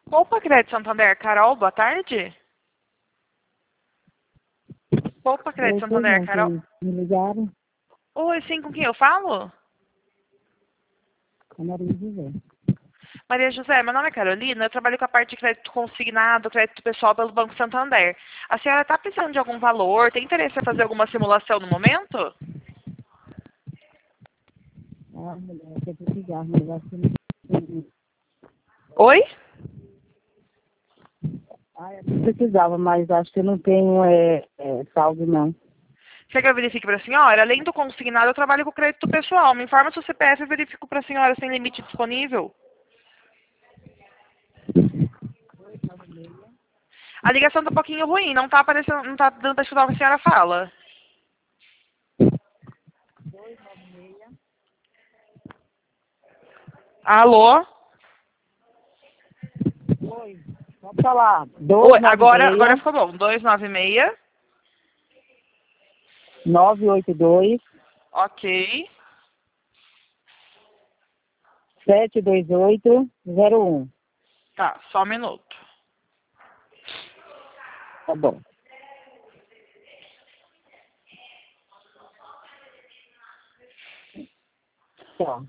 Poupa Crédito Santander, Carol, boa tarde. Poupa Crédito Oi, pois Santander, não, Carol. que me ligaram, Oi, sim, com quem eu falo? a Maria José. Maria José, meu nome é Carolina, eu trabalho com a parte de crédito consignado, crédito pessoal pelo Banco Santander. A senhora está precisando de algum valor? Tem interesse em fazer alguma simulação no momento? Ah, mulher, eu quero precisar, mas acho que não. Oi? Ah, eu precisava, mas acho que eu não tenho saldo, não. Quer que eu verifique para a senhora? Além do consignado, eu trabalho com crédito pessoal. Me informa seu CPF e verifico para a senhora se tem limite disponível. A ligação tá um pouquinho ruim, não tá aparecendo, não tá dando para escutar o que a senhora fala. Alô? Oi, pode falar. Oi, agora 296 ficou bom. 296, 982 ok. 72801. Tá, só um minuto. Tá bom. Tá.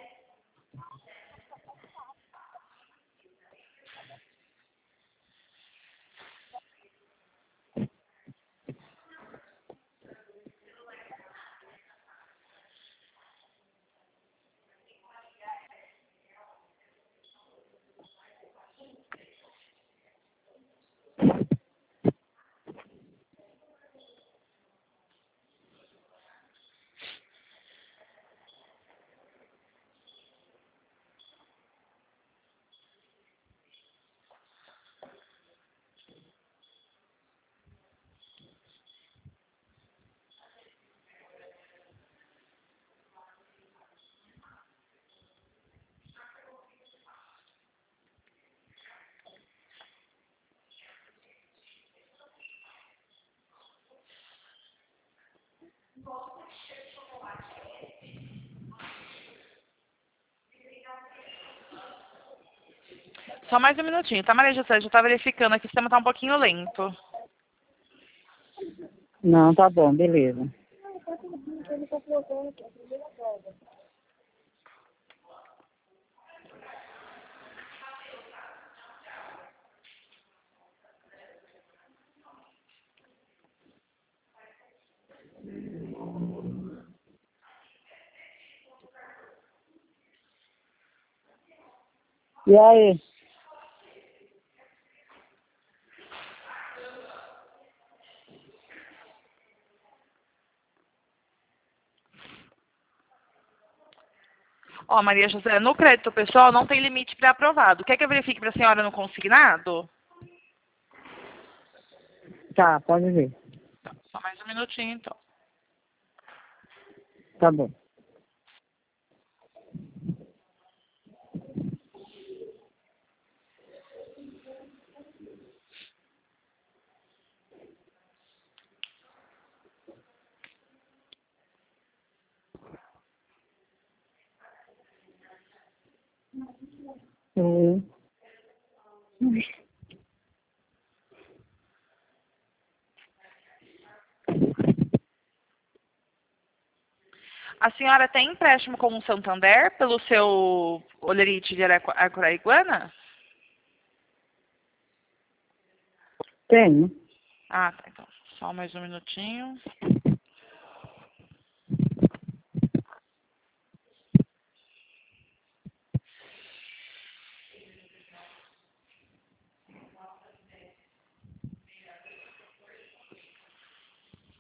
Só mais um minutinho, tá, Maria José? Já tá verificando aqui, o sistema tá um pouquinho lento. Não, tá bom, beleza. E aí? Ó, Maria José, no crédito pessoal não tem limite pré-aprovado. Quer que eu verifique para a senhora no consignado? Tá, pode ver. Tá, só mais um minutinho, então. Tá bom. Oi. A senhora tem empréstimo com o Santander pelo seu Olerite de Araguaíguana? Tenho. Ah, tá, então. Só mais um minutinho.